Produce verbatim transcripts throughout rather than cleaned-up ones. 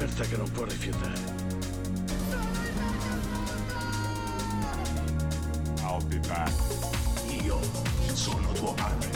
un'offerta che non può rifiutare. I'll be back. Io sono tuo padre.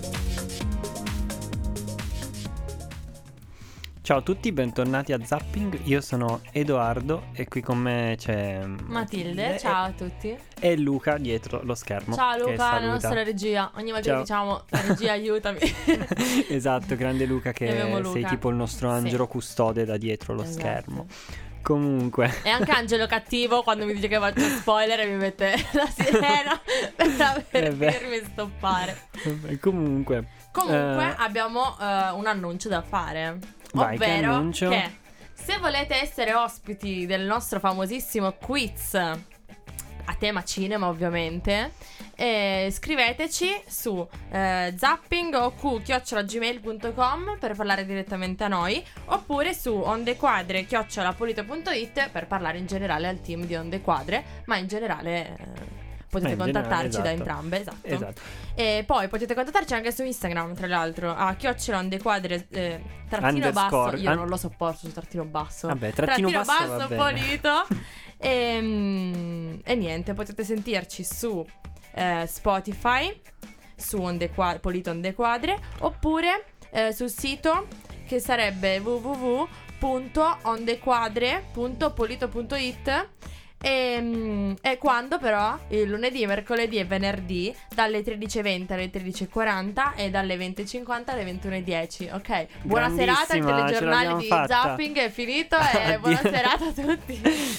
Ciao a tutti, bentornati a Zapping. Io sono Edoardo e qui con me c'è Matilde, ciao a tutti. E Luca dietro lo schermo. Ciao che Luca, la saluta. nostra regia. Ogni volta Ciao. che diciamo la regia aiutami. Esatto, grande Luca, che Luca. sei tipo il nostro angelo Sì. custode da dietro lo Esatto. schermo. Comunque E anche Angelo cattivo quando mi dice che faccio spoiler e mi mette la sirena per Eh beh. avermi stoppare. Comunque Comunque eh, abbiamo eh, un annuncio da fare. Vai, che Ovvero annuncio? che se volete essere ospiti del nostro famosissimo quiz a tema cinema, ovviamente, eh, scriveteci su eh, zapping o q chiocciola gmail punto com per parlare direttamente a noi, oppure su ondequadre chiocciola polito punto it per parlare in generale al team di Onde Quadre, ma in generale eh, potete in generale, contattarci da esatto. entrambe, esatto. esatto. E poi potete contattarci anche su Instagram, tra l'altro, a chiocciola ondequadre eh, trattino basso. Underscore, Io an- non lo sopporto su trattino basso. Vabbè, trattino basso va bene. polito. E, mm, e niente, potete sentirci su eh, Spotify, su Onde Qua- Polito Onde Quadre, oppure eh, sul sito che sarebbe w w w punto ondequadre punto polito punto it. E, mm, e quando però il lunedì, mercoledì e venerdì dalle tredici e venti alle tredici e quaranta e dalle venti e cinquanta alle ventuno e dieci. Ok, buona serata, il Grandissima, ce telegiornale l'abbiamo di fatta. Zapping è finito e buona Addio. serata a tutti.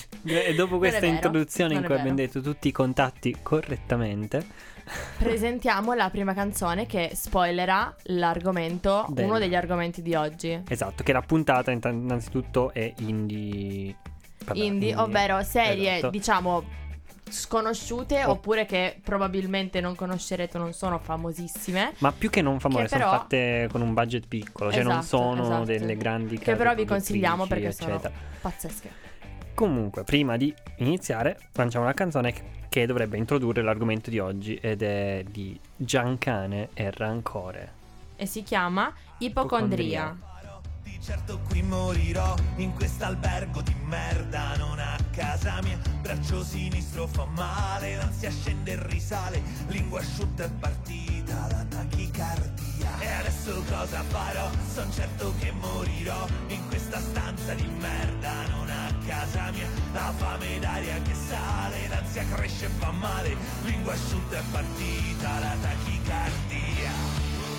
E dopo questa vero, introduzione in non è cui vero. abbiamo detto tutti i contatti correttamente, Presentiamo la prima canzone che spoilerà l'argomento, Bello. uno degli argomenti di oggi. esatto, che la puntata inta- innanzitutto è indie. Vabbè, Indie, ovvero serie, esatto. diciamo, sconosciute Oh. oppure che probabilmente non conoscerete, non sono famosissime. Ma più che non famose, Che sono però- fatte con un budget piccolo, cioè non Esatto, sono esatto. delle grandi Che case però vi produttrici, consigliamo perché eccetera. sono pazzesche. Comunque, prima di iniziare, lanciamo una canzone che, che dovrebbe introdurre l'argomento di oggi ed è di Giancane e Rancore. E si chiama Ipocondria. Di certo qui morirò in quest'albergo di merda, non a casa mia. Braccio sinistro fa male, l'ansia scende e risale, lingua asciutta è partita la tachicardia. E adesso cosa farò? Son certo che morirò in questa stanza di merda, non a casa mia. La fame d'aria che sale, l'ansia cresce e fa male, lingua asciutta è partita la tachicardia.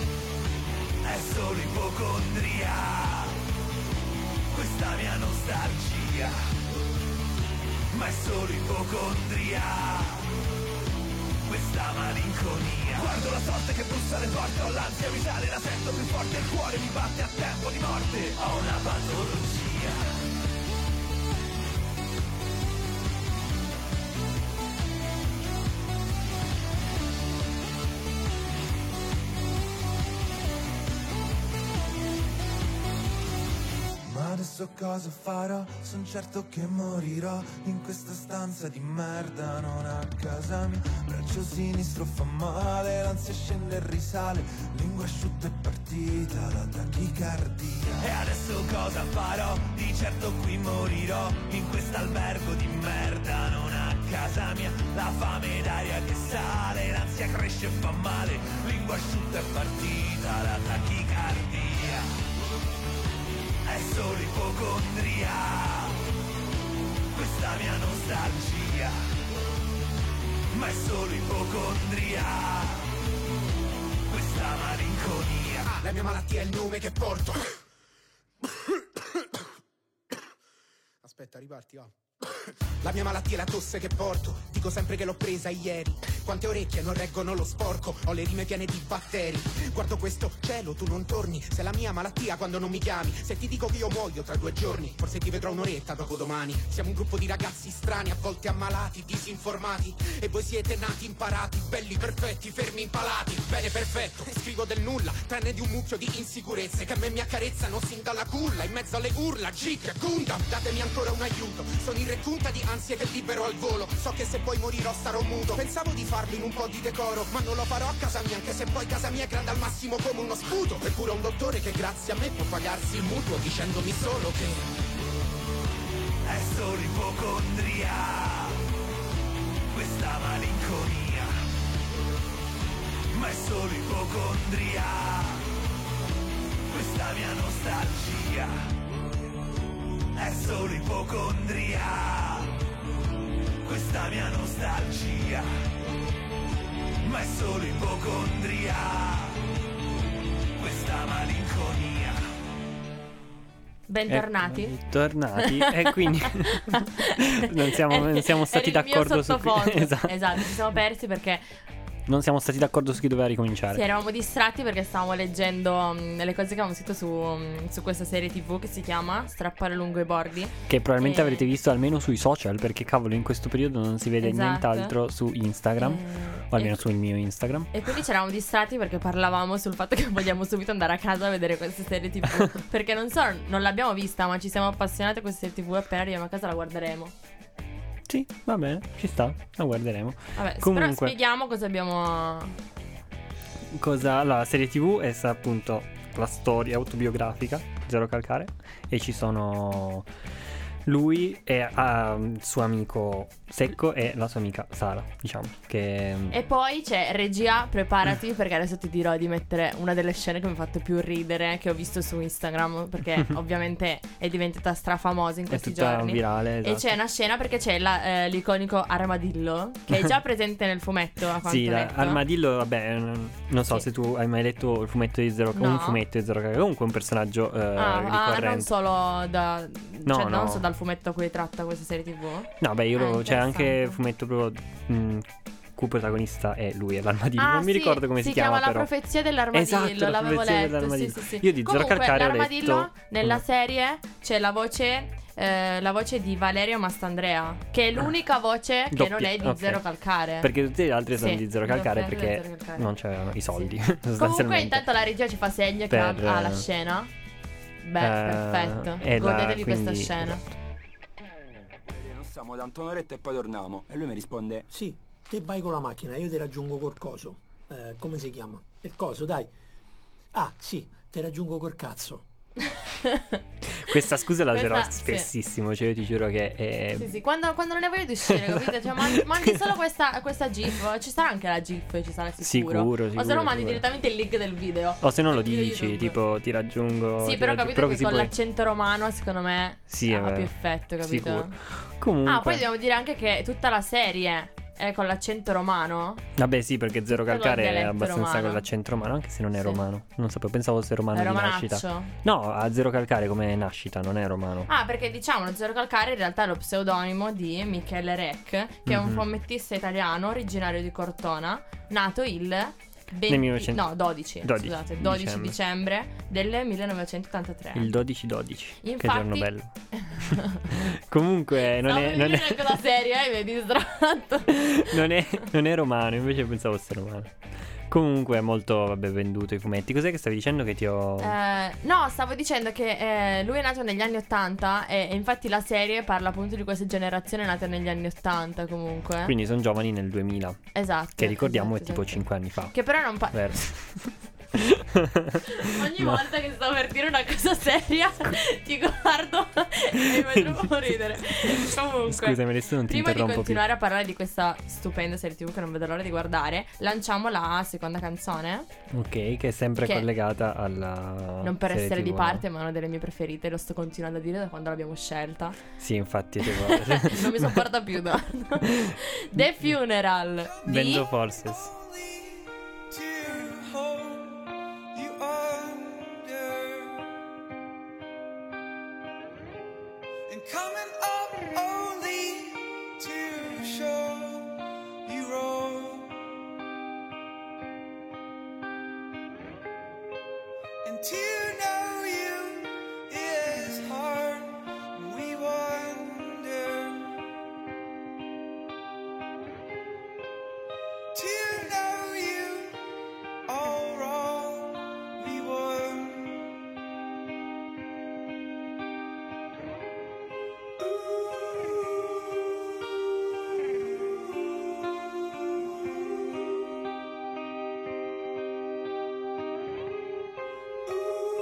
È solo ipocondria, questa mia nostalgia, ma è solo ipocondria, questa malinconia. Guardo la sorte che bussa alle porte, ho l'ansia, mi sale, la sento più forte, il cuore mi batte a tempo di morte, ho una patologia. Ma adesso cosa farò? Son certo che morirò in questa stanza di merda, non a casa mia. Braccio sinistro fa male, l'ansia scende e risale, lingua asciutta è partita la tachicardia. E adesso cosa farò? Di certo qui morirò in quest'albergo di merda, non a casa mia. La fame d'aria che sale, l'ansia cresce e fa male, lingua asciutta è partita la tachicardia. È solo ipocondria, questa mia nostalgia, ma è solo ipocondria, questa malinconia. La mia malattia è il nome che porto. Aspetta, riparti, va. La mia malattia è la tosse che porto, dico sempre che l'ho presa ieri. Quante orecchie non reggono lo sporco, ho le rime piene di batteri. Guardo questo cielo, tu non torni, sei la mia malattia quando non mi chiami. Se ti dico che io muoio tra due giorni, forse ti vedrò un'oretta dopo domani. Siamo un gruppo di ragazzi strani, a volte ammalati, disinformati, e voi siete nati imparati, belli, perfetti, fermi, impalati. Bene, perfetto, scrivo del nulla, tranne di un mucchio di insicurezze che a me mi accarezzano sin dalla culla, in mezzo alle urla, Gic, Gundam, datemi ancora un aiuto. Sono irretunta di ansie che libero al volo, so che se poi morirò starò muto. Pensavo di farlo in un po' di decoro, ma non lo farò a casa mia, anche se poi casa mia è grande al massimo come uno sputo. Eppure un dottore che grazie a me può pagarsi il mutuo, dicendomi solo che è solo ipocondria, questa malinconia, ma è solo ipocondria, questa mia nostalgia, è solo ipocondria, questa mia nostalgia, ma è solo ipocondria, questa malinconia. Bentornati. Ecco, tornati. E quindi non siamo, non siamo stati Era il mio d'accordo su sottofondo. esatto. Esatto, ci siamo persi perché Non siamo stati d'accordo su chi doveva ricominciare. sì, eravamo distratti perché stavamo leggendo um, le cose che avevamo scritto su, um, su questa serie tivù che si chiama Strappare lungo i bordi. Che probabilmente Eh. avrete visto almeno sui social, perché cavolo in questo periodo non si vede Esatto. nient'altro su Instagram, Eh, o almeno e- sul mio Instagram. E quindi ci eravamo distratti perché parlavamo sul fatto che vogliamo subito andare a casa a vedere queste serie tivù. Perché non so, non l'abbiamo vista, ma ci siamo appassionati a queste serie tivù e appena arriviamo a casa la guarderemo. Sì, va bene, ci sta, la guarderemo. Vabbè, però Comunque, spieghiamo cosa abbiamo. cosa... Allora, la serie tivù è sta- appunto la storia autobiografica, Zero Calcare, e ci sono lui e ah, il suo amico Secco e la sua amica Sara, diciamo, che... E poi c'è regia, preparati perché adesso ti dirò di mettere una delle scene che mi ha fatto più ridere, che ho visto su Instagram, perché ovviamente è diventata strafamosa in è questi tutta giorni. virale, E esatto. c'è una scena perché c'è la- eh, l'iconico armadillo, che è già presente nel fumetto, a quanto Sì, ho la- letto. Armadillo, vabbè, non non so Sì. se tu hai mai letto il fumetto di Zero No. un fumetto di Zero Calcare, comunque un personaggio eh, Ah, ah, ricorrente. non solo da, No, cioè, non no. so dal fumetto a cui tratta questa serie tivù. No, beh, io Ah, lo- c'è anche interessante. il fumetto proprio mh, cui protagonista è lui, è l'armadillo. Ah, non mi sì, ricordo come si, chiama, La però. profezia dell'armadillo, Esatto, la l'avevo profezia letto. dell'armadillo. Sì, sì, sì. Io di Zero Comunque, Calcare ho l'armadillo letto- nella Mm. serie c'è la voce eh, la voce di Valerio Mastandrea, che è l'unica voce che Doppia, non è di ok. Zero Calcare. Perché tutte le altre sono Sì, di Zero tutte Calcare le altre perché di Zero Calcare. non c'erano i soldi, Sì. sostanzialmente. Comunque intanto la regia ci fa segno che Per, ha, ha la eh, scena. Beh, eh, perfetto. e la- Godetevi questa quindi- scena. Non stiamo tanto un'oretta e poi torniamo. E lui mi risponde: Sì, te vai con la macchina, io ti raggiungo col coso. Eh, come si chiama? Il coso, dai. Ah, sì, ti raggiungo col cazzo. Questa scusa la userò Questa- sì. spessissimo, cioè io ti giuro che è... Sì, sì, quando, quando non ne voglio di uscire, capito? Cioè, mandi, mandi solo questa, questa GIF. Ci sarà anche la GIF, ci sarà sicuro. Sicuro, O se sicuro, no mandi sicuro. direttamente il link del video. O se non lo Il video dici, YouTube. tipo ti raggiungo... Sì, ti però raggiungo- capito che così con poi- l'accento romano, secondo me, Sì, è ha vero. più effetto, capito? Sicuro. Comunque... Ah, poi dobbiamo dire anche che tutta la serie è con l'accento romano. Vabbè sì, perché Zero Tutto col Calcare è dialetto abbastanza romano. con l'accento romano, anche se non è Sì. romano. Non sapevo, pensavo fosse romano È di romanaccio. nascita. No, a Zero Calcare come nascita, non è romano. Ah, perché diciamo, Zero Calcare in realtà è lo pseudonimo di Michele Rec, che è un Mhm. fumettista italiano originario di Cortona, nato il venti Nel millenovecento no, dodici, dodici scusate, dodici dicembre. dicembre del millenovecentottantatré. Il dodici dodici. Che Infatti- giorno bello. Comunque non Stavo è, non, è, vedendo la serie e mi hai distratto. non, è, non è romano, invece pensavo fosse romano. Comunque è molto, vabbè, venduto i fumetti. Cos'è che stavi dicendo che ti ho... Eh, no, stavo dicendo che eh, lui è nato negli anni ottanta e, e infatti la serie parla appunto di queste generazioni nate negli anni ottanta comunque. Quindi sono giovani nel duemila, Esatto. che ricordiamo esatto, è tipo esatto. cinque anni fa. Che però non pa- Vero. Ogni No. volta che sto per dire una cosa seria ti guardo e mi fai troppo ridere. Comunque, Scusami, adesso non ti prima di interrompo più. continuare a parlare di questa stupenda serie tivù che non vedo l'ora di guardare, lanciamo la seconda canzone. Ok, che è sempre Che- collegata alla Non per serie essere di tivù, no? parte, ma è una delle mie preferite. Lo sto continuando a dire da quando l'abbiamo scelta. Sì, infatti tipo... Non mi sopporta più da The Funeral di Band of Horses. And coming up only to show you wrong. And to know you is hard. We wonder. To know you all wrong. We wonder. Ooh.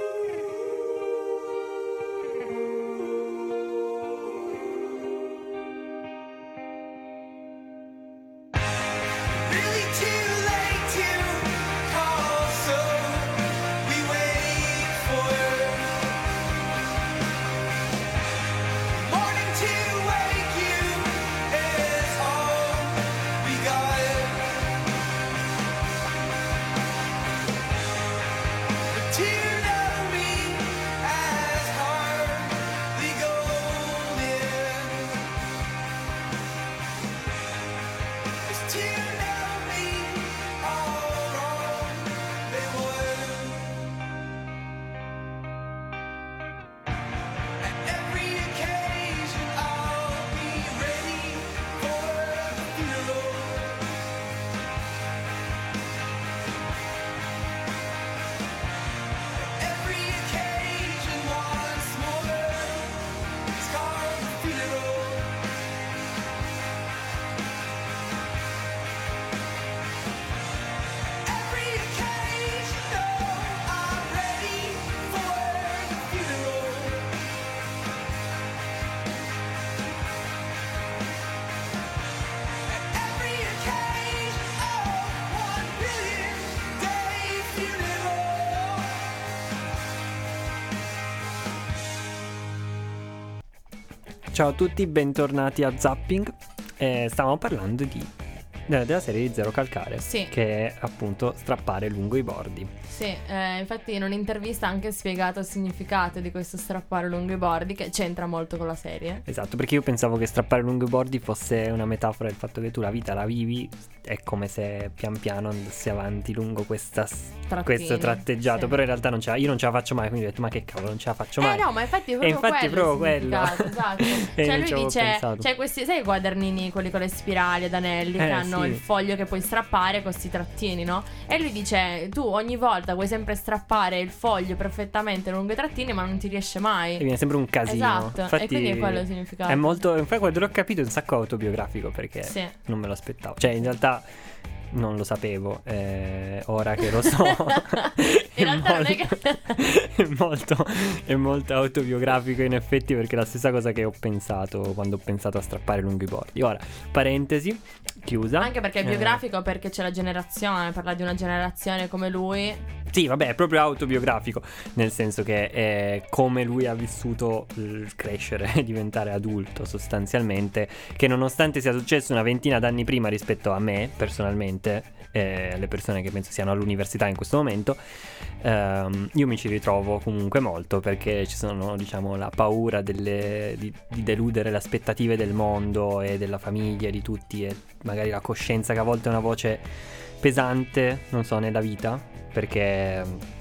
Ciao a tutti, bentornati a Zapping. Eh, stavamo parlando di della, della serie di Zero Calcare, Sì. che è appunto strappare lungo i bordi. Sì, eh, infatti in un'intervista ha anche spiegato il significato di questo strappare lungo i bordi, che c'entra molto con la serie. Esatto, perché io pensavo che strappare lungo i bordi fosse una metafora del fatto che tu la vita la vivi, è come se pian piano andassi avanti lungo questa, Trattini, questo tratteggiato, sì. però in realtà non ce la, io non ce la faccio mai, quindi ho detto ma che cavolo, non ce la faccio mai. Eh no, ma infatti è E proprio infatti è quello proprio il quello. significato, esatto. E Cioè non lui ci avevo dice, pensato. c'è questi, sai i quadernini, quelli con le spirali ad anelli, Eh, che hanno sì. il foglio che puoi strappare con questi trattini, no? E lui dice, tu ogni volta vuoi sempre strappare il foglio perfettamente lungo i trattini, ma non ti riesce mai. E viene sempre un casino. Esatto, Infatti, e quindi è quello il significato. È molto, infatti quando l'ho capito è un sacco autobiografico, perché Sì. non me lo aspettavo. Cioè in realtà non lo sapevo, eh, ora che lo so. In realtà non è molto- che- è molto, è molto autobiografico in effetti, perché è la stessa cosa che ho pensato quando ho pensato a strappare lungo i bordi. Ora, parentesi, chiusa. Anche perché è Eh, biografico, perché c'è la generazione, parla di una generazione come lui. Sì, vabbè, è proprio autobiografico, nel senso che è come lui ha vissuto il crescere e diventare adulto sostanzialmente, che nonostante sia successo una ventina d'anni prima rispetto a me, personalmente, e alle persone che penso siano all'università in questo momento, ehm, io mi ci ritrovo comunque molto, perché ci sono, diciamo, la paura delle- di, di deludere le aspettative del mondo e della famiglia, di tutti, e magari la coscienza che a volte è una voce pesante, non so, nella vita, perché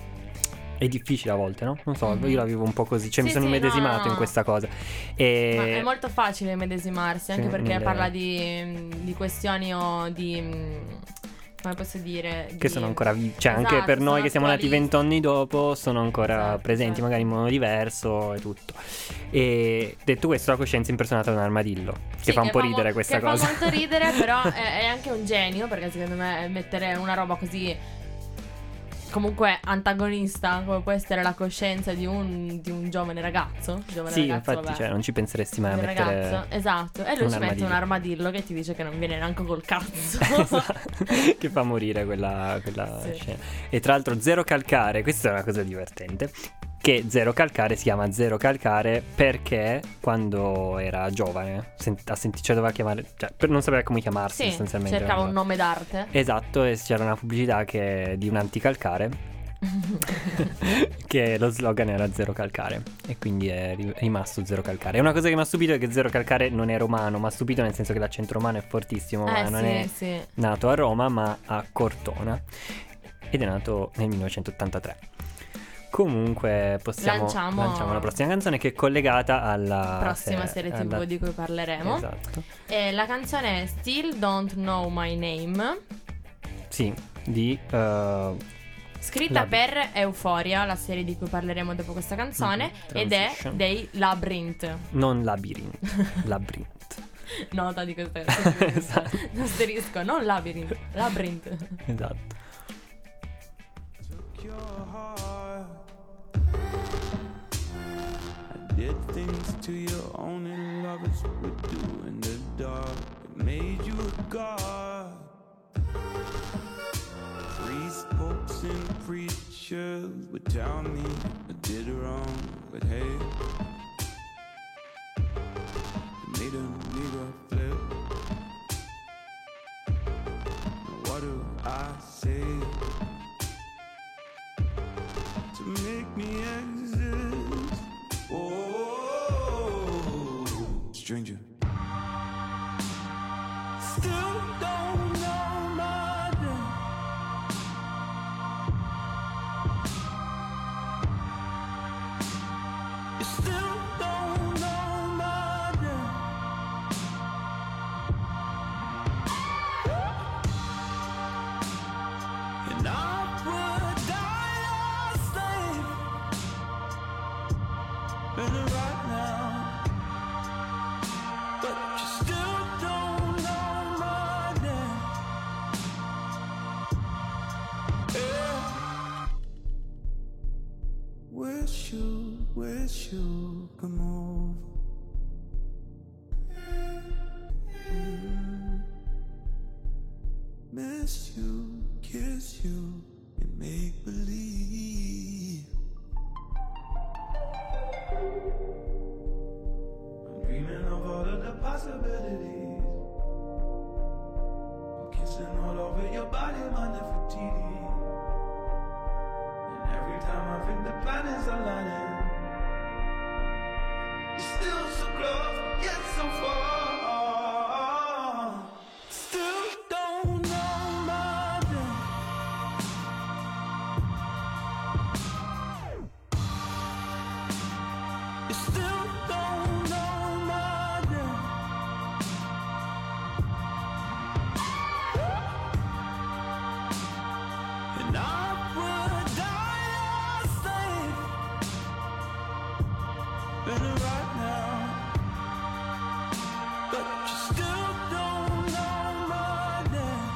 è difficile a volte, no? Non so, Mhm. io la vivo un po' così, cioè mi Sì, sono sì, immedesimato no, no. in questa cosa. E... Ma è molto facile medesimarsi, anche Sì, perché nelle- parla di, di questioni o di... come posso dire? che di- sono ancora vivi, cioè anche Esatto, per noi sono che siamo nati attualisti. vent'anni dopo sono ancora Esatto, presenti, esatto. magari in modo diverso e tutto. E detto questo, la coscienza impersonata da un armadillo, che Sì, fa un po' mo- ridere questa che cosa. fa molto ridere, però è, è anche un genio, perché secondo me mettere una roba così comunque antagonista come può essere la coscienza di un, di un giovane ragazzo, giovane Sì, ragazzo, infatti, vabbè. cioè, non ci penseresti mai a Un mettere ragazzo, esatto. E lui un ci mette armadillo. un armadillo che ti dice che non viene neanche col cazzo. che fa morire quella, quella Sì. scena. E tra l'altro Zero Calcare, questa è una cosa divertente, che Zero Calcare si chiama Zero Calcare perché quando era giovane sent- ha sentito, cioè doveva chiamare, cioè per non sapere come chiamarsi Sì, sostanzialmente. cercava un nome d'arte. Esatto, e c'era una pubblicità che di un anticalcare che lo slogan era Zero Calcare, e quindi è ri- rimasto Zero Calcare. E una cosa che mi ha stupito è che Zero Calcare non è romano, ma ha stupito nel senso che l'accento romano è fortissimo, ma Eh non sì, è sì. nato a Roma ma a Cortona, ed è nato nel millenovecentottantatré. Comunque possiamo Lanciamo- lanciamo la prossima canzone, che è collegata alla Prossima se- serie alla- tivù di cui parleremo. Esatto. E la canzone è Still Don't Know My Name, Sì, di uh, scritta Lab- per Euphoria, la serie di cui parleremo dopo questa canzone, Mhm, ed è Transition. dei Labyrinth. non Labyrinth, Labyrinth. Nota di questo Esatto. asterisco, non Labyrinth, Labyrinth. Esatto. Took your heart. I did things to you only lovers would do in the dark. It made you a god. Priest, popes, and preachers would tell me I did wrong, but hey, it made a nigga flip. What do I say to make me exist? Oh, stranger. Still don't know my name. You still don't know my name. And I would die a slave and right now, but you still don't know my name. Yeah. Wish you, wish you come over. Mm. Miss you, kiss you, and make believe. I'm dreaming possibilities. I'm kissing all over your body, my Nefertiti. And every time I think the planets are lining, you're still so close, yet so far. Still don't know my name. You still don't know my name. And I would die a slave. And right now, but you still don't know my name.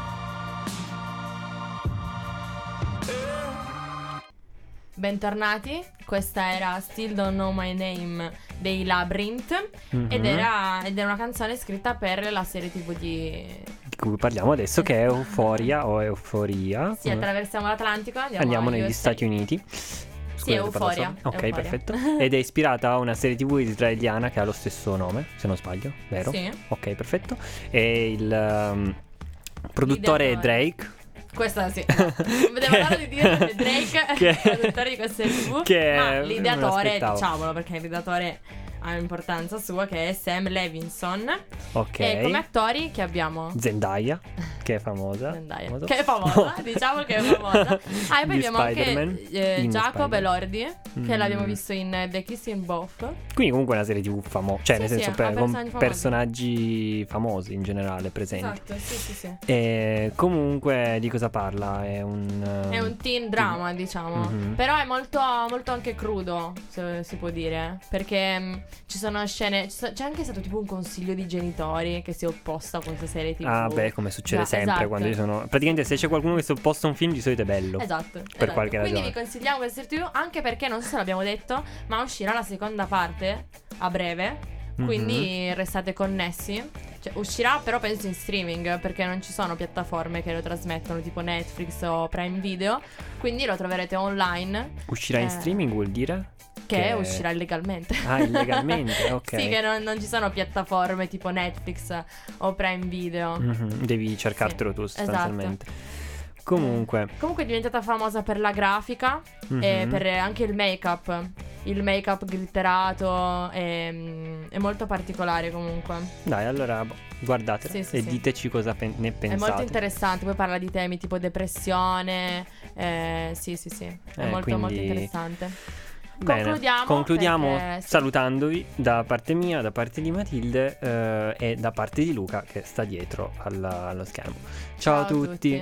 Yeah. Bentornati, questa era Still Don't Know My Name dei Labyrinth. Mhm. ed, era, ed è una canzone scritta per la serie tv di... Di cui parliamo adesso, che è Euphoria o Euforia. Sì, attraversiamo l'Atlantico, andiamo, Andiamo negli agli U S A. Stati Uniti. Sì, Euphoria. Ok, Euphoria. perfetto. Ed è ispirata a una serie tv israeliana che ha lo stesso nome, se non sbaglio, vero? Sì. Ok, perfetto. E il um, produttore è L'ideatore. Drake. Questa sì, vedevo l'ora di dire che Drake Che- è il produttore di questa serie tv, che ma me l'ideatore, l'aspettavo. diciamolo perché l'ideatore ha importanza sua, che è Sam Levinson. Ok. E come attori che abbiamo? Zendaya, che è famosa. Zendaya, Famoso. che è famosa, diciamo che è famosa. Ah, e poi Di abbiamo Spider-Man. anche eh, In Jacob Spider-Man. Elordi, che Mm. l'abbiamo visto in eh, The Kissing Booth. Quindi comunque è una serie tv famosa, cioè Sì, nel sì, senso ha per, con personaggi famosi. personaggi famosi in generale presenti. Esatto, sì, sì, sì. E comunque di cosa parla? È un È un teen drama, diciamo. Mhm. Però è molto, molto anche crudo, se si può dire. Perché mh, ci sono scene. ci so- C'è anche stato tipo un consiglio di genitori che si è opposto a questa serie tivù. Ah, beh, come succede Già, sempre esatto. quando ci sono. Praticamente, se c'è qualcuno che si opposta a un film, di solito è bello. Esatto, Per esatto. qualche Quindi ragione. vi consigliamo questa serie tivù, anche perché non so se l'abbiamo detto, ma uscirà la seconda parte a breve. Quindi Mhm. restate connessi. Cioè, uscirà però penso in streaming, perché non ci sono piattaforme che lo trasmettono tipo Netflix o Prime Video. Quindi lo troverete online. Uscirà in Eh, streaming vuol dire? Che, Che- uscirà illegalmente. Ah, illegalmente, ok. Sì, che non, non ci sono piattaforme tipo Netflix o Prime Video. Mhm, devi cercartelo tu Esatto. sostanzialmente. Comunque, Comunque è diventata famosa per la grafica e Mhm. per anche il make-up. Il make-up glitterato è, è molto particolare comunque. dai, allora boh, guardatela Sì, sì, e sì. diteci cosa pen- ne È pensate. molto interessante, poi parla di temi tipo depressione. eh, sì, sì, sì. È Eh, molto molto quindi- interessante. Bene, Concludiamo, concludiamo perché- sì. salutandovi da parte mia, da parte di Matilde eh, e da parte di Luca che sta dietro alla- allo schermo. Ciao, a tutti.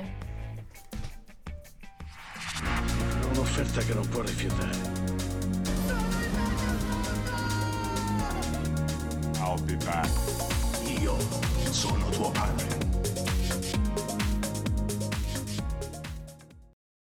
Ho un'offerta che non può rifiutare. I'll be back. Io sono tuo padre.